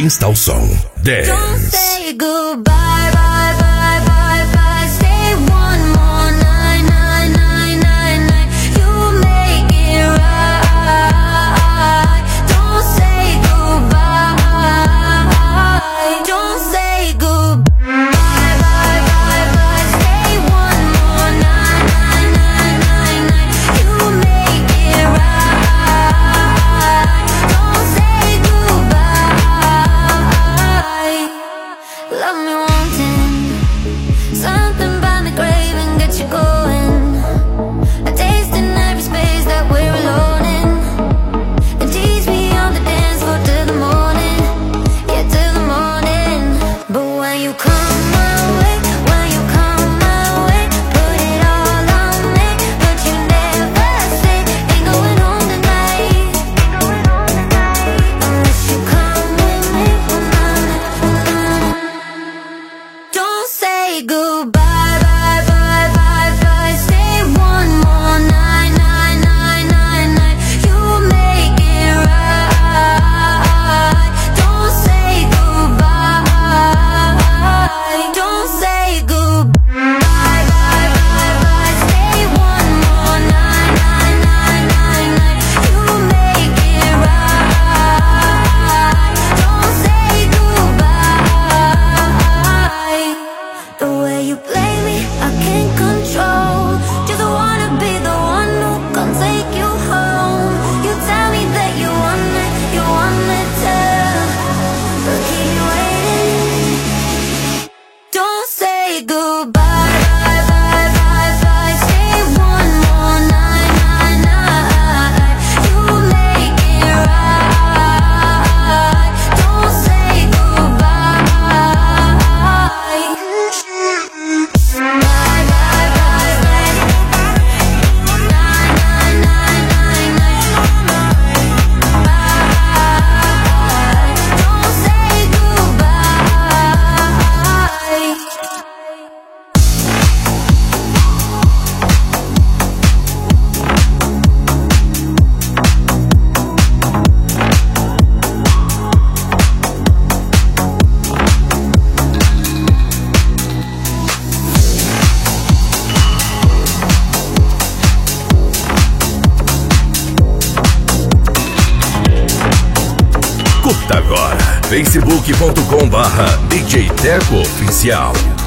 Pista ao som. Dance. Don't say goodbye, bye, bye, bye, bye. Stay one more night, night, night, night, night. You make it right. Don't say goodbye. Don't say goodbye, bye, bye, bye. Stay one more night, night, night, night, night. You make it right. Don't say goodbye. Love me wanting something by the grave and get you going. A taste in every space that we're alone in. And tease me on the dance floor till the morning. Yeah, till the morning. But when you come my way, when you come my way, put it all on me. But you never say, ain't going home tonight. Unless you come with me. Don't say goodbye, bye, bye, bye, bye. Stay one more night, night, night, night, night. You make it right. Don't say goodbye. Don't say goodbye, bye, bye, bye. Stay one more night, night, night, night, night. You make it right. Don't say goodbye. The way you play me, I can't control. Just wanna be the one who can take you home. You tell me that you want it too. But keep me waiting. Don't say goodbye, bye, bye, bye, bye. Stay one more night, night, night. You make it right. Don't say goodbye. Bye, bye, bye, bye. Night, night, night, night, night. Bye. Don't say goodbye. Curta agora Facebook.com/DJ Teco Oficial.